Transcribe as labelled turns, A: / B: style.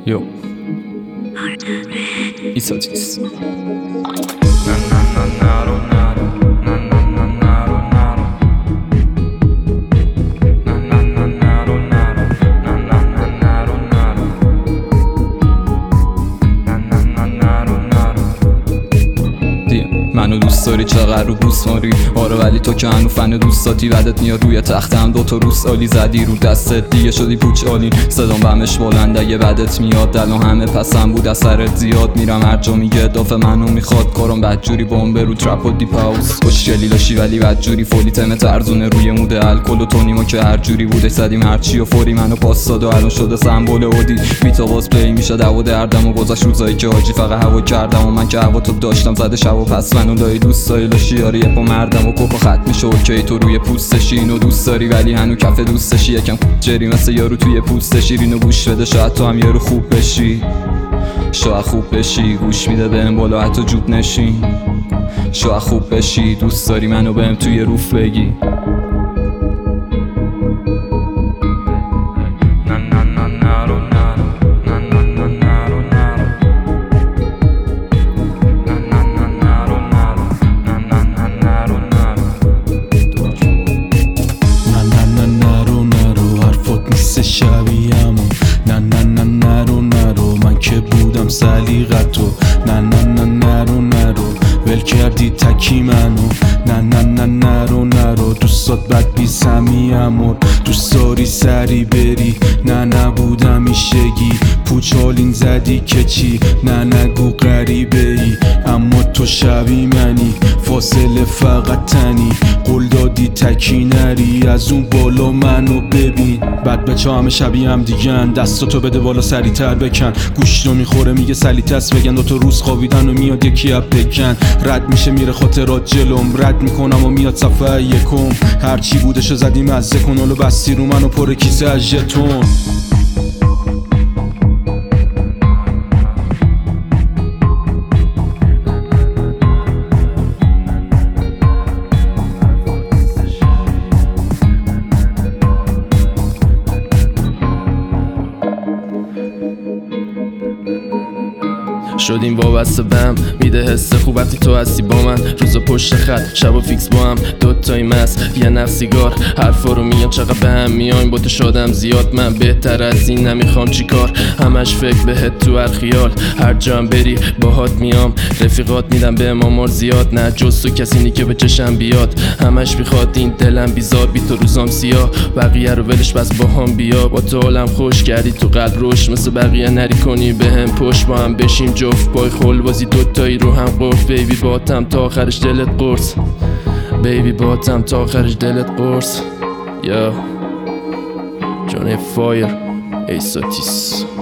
A: Yo ایساتیس منو دوست داری چقدر رو بوس ماری آره ولی تو که هنو فن دوستاتی بعدت میاد روی تختم دوتا روس عالی زدی رو دستت دیگه شدی پوچ عالی صدام بهمش بلند اگه بعدت میاد الان همه پسم بود اثرت زیاد میرم هر جا میگه اضافه منو میخواد کارم بدجوری بمب رو ترپ و دیپ هاوس خوشگلی داشتی ولی بدجوری فولی تمت ارزونه روی مود الکل و تونیما که هر جوری بوده زدیم هرچی و فوری منو پاس داد و الان شده سمبل اودی بیتا باز پلی میشه دو دردم و گذاشت روزایی که حاجی فقط هوا کردم و من که هوا تو داشتم زده شب و پس منو دایی دوست داری لاشی آره یه پا مردم و کوکو خط میشه اوکی تو روی پوستشی اینو دوست داری ولی هنو کف دوستشی یکم جری مثل یارو توی پوستشی اینو گوش بده شاید تو هم یارو خوب بشی شاید خوب بشی گوش میده بهم بالا حتی جوب نشین شاید خوب بشی دوست داری منو بهم توی روف بگی
B: شبیه‌مون نه نه نه نرو من که بودم سلیقتو نه نه نه نرو ول کردی تکی منو نه نه نه نرو دوستات بد بی سمیمور دوست داری سری بری نه نبودم ایشگی پوچالین زدی که چی نه نگو غریبه ای اما تو شبیه منی فاصله فقط تنی قول دادی تکی نری از اون بالا منو ببین بعد بچه همه شبیه هم دیگن دستاتو بده بالا سریعتر بکن گوشتو میخوره میگه سلیتس بگن دوتا روز خوابیدن و میاد یکی اب بکن رد میشه میره خاطرات جلوم رد میکنم و میاد صفحه یکم هرچی بودشو زدی مزه کن حالا بستی رو منو پر کیسه از ژتون
C: شدیم وابسته بهم میده حس خوب وقتی تو هستی با من روزا پشت خط شبا فیکس با هم دوتایی مست یه نفسیگار حرفا رو میگم چقدر به هم میایم با تو شادم زیاد من بهتر از این نمیخوام چیکار همش فکر بهت تو هر خیال هر جا هم بری باهات میام رفیقات میدم به امامار زیاد نه جز تو کسی نی که به چشم بیاد همش میخواد این دلم بیزار بی تو روزام سیاه بقیه رو ولش بس با هم بیا با تو حالم خوش کردی تو قلب روش مثل بقیه نری کنی بهم پشت با هم بشیم جفت پای خول بازی دوتایی رو هم قرص بیبی باتم تا آخرش دلت قرص بیبی باتم تا آخرش دلت قرص یا جان فایر ایساتیس